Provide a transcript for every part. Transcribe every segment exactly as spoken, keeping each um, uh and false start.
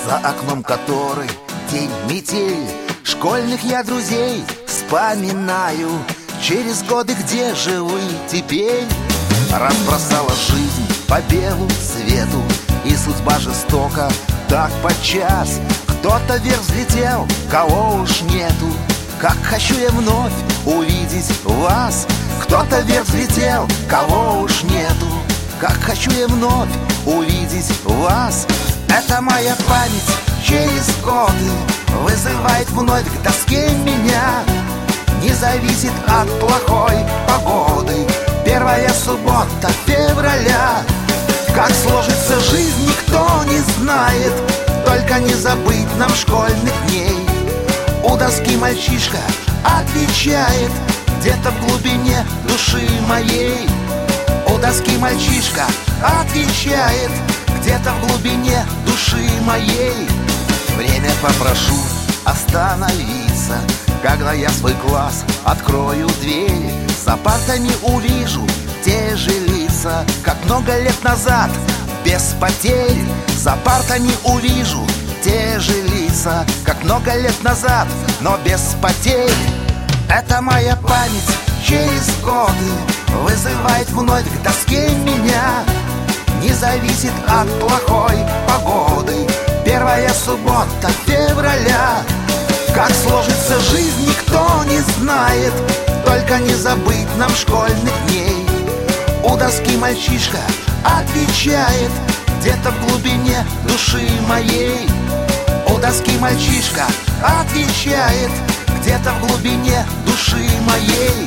за окном которой день метель. Школьных я друзей вспоминаю, через годы где же вы теперь? Разбросала жизнь по белу свету, и судьба жестока так подчас. Кто-то вверх взлетел, кого уж нету. Как хочу я вновь увидеть вас. Кто-то вверх взлетел, кого уж нету. Как хочу я вновь увидеть вас. Это моя память через годы вызывает вновь к тоске меня. Не зависит от плохой погоды первая суббота февраля. Как сложится жизнь, никто не знает, только не забыть нам школьных дней. У доски мальчишка отвечает где-то в глубине души моей. У доски мальчишка отвечает где-то в глубине души моей. Время попрошу остановиться, когда я свой класс открою дверь. За партами увижу те же лица, как много лет назад, без потерь. За партами увижу те же лица, как много лет назад, но без потерь. Это моя память через годы вызывает вновь к тоске меня. Не зависит от плохой погоды первая суббота февраля. Как сложится жизнь, никто не знает, только не забыть нам школьных дней. У доски мальчишка отвечает где-то в глубине души моей. У доски мальчишка отвечает где-то в глубине души моей.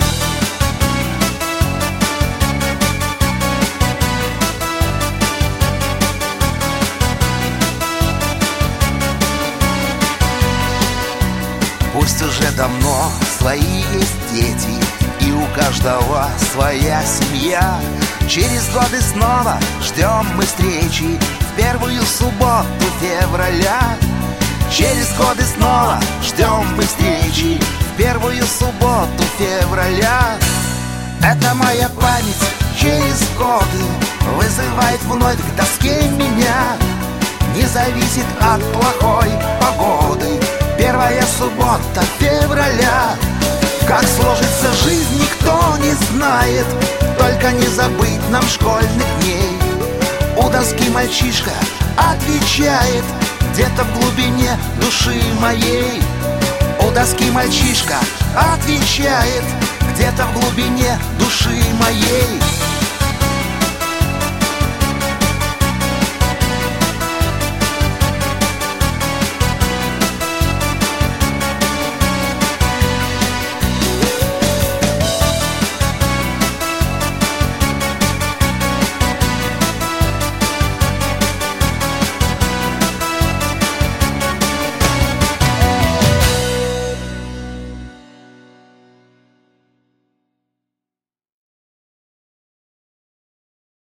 Пусть уже давно свои есть дети, и у каждого своя семья. Через годы снова ждем мы встречи в первую субботу февраля. Через годы снова ждем мы встречи в первую субботу февраля. Это моя память через годы вызывает вновь к тоске меня. Не зависит от плохой погоды первая суббота февраля. Как сложится жизнь, никто не знает, только не забыть нам школьных дней. У доски мальчишка отвечает где-то в глубине души моей. У доски мальчишка отвечает где-то в глубине души моей.